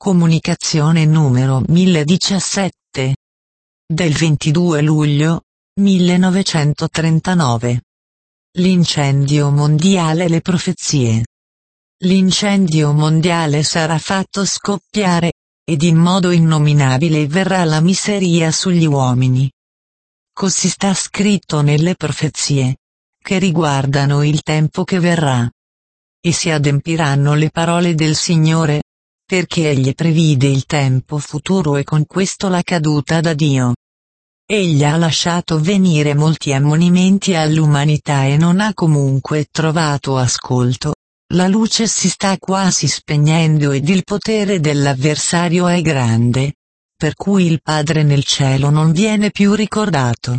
Comunicazione numero 1017. Del 22 luglio 1939. L'incendio mondiale. Le profezie. L'incendio mondiale sarà fatto scoppiare, ed in modo innominabile verrà la miseria sugli uomini. Così sta scritto nelle profezie, che riguardano il tempo che verrà. E si adempiranno le parole del Signore, perché egli previde il tempo futuro e con questo la caduta da Dio. Egli ha lasciato venire molti ammonimenti all'umanità e non ha comunque trovato ascolto. La luce si sta quasi spegnendo ed il potere dell'avversario è grande, per cui il Padre nel cielo non viene più ricordato.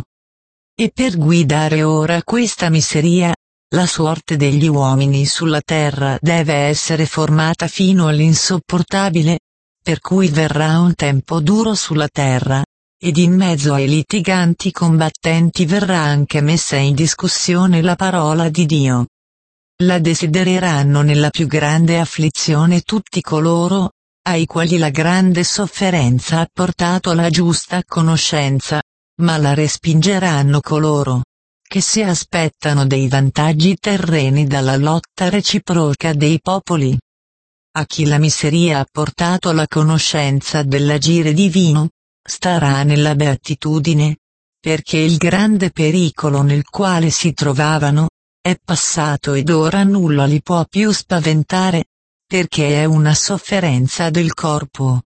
E per guidare ora questa miseria, la sorte degli uomini sulla terra deve essere formata fino all'insopportabile, per cui verrà un tempo duro sulla terra, ed in mezzo ai litiganti combattenti verrà anche messa in discussione la parola di Dio. La desidereranno nella più grande afflizione tutti coloro, ai quali la grande sofferenza ha portato la giusta conoscenza, ma la respingeranno coloro che si aspettano dei vantaggi terreni dalla lotta reciproca dei popoli. A chi la miseria ha portato la conoscenza dell'agire divino, starà nella beatitudine, perché il grande pericolo nel quale si trovavano è passato ed ora nulla li può più spaventare, perché è una sofferenza del corpo.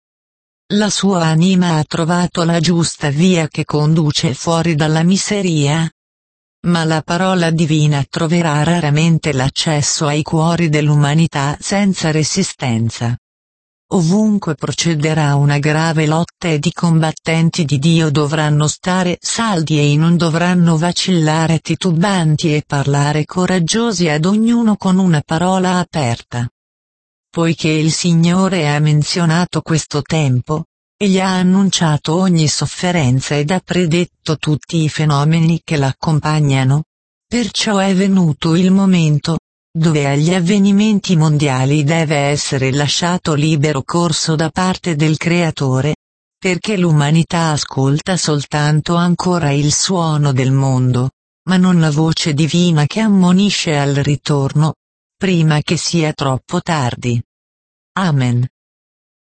La sua anima ha trovato la giusta via che conduce fuori dalla miseria. Ma la parola divina troverà raramente l'accesso ai cuori dell'umanità senza resistenza. Ovunque procederà una grave lotta ed i combattenti di Dio dovranno stare saldi e non dovranno vacillare titubanti e parlare coraggiosi ad ognuno con una parola aperta. Poiché il Signore ha menzionato questo tempo, egli ha annunciato ogni sofferenza ed ha predetto tutti i fenomeni che l'accompagnano. Perciò è venuto il momento, dove agli avvenimenti mondiali deve essere lasciato libero corso da parte del Creatore, perché l'umanità ascolta soltanto ancora il suono del mondo, ma non la voce divina che ammonisce al ritorno, prima che sia troppo tardi. Amen.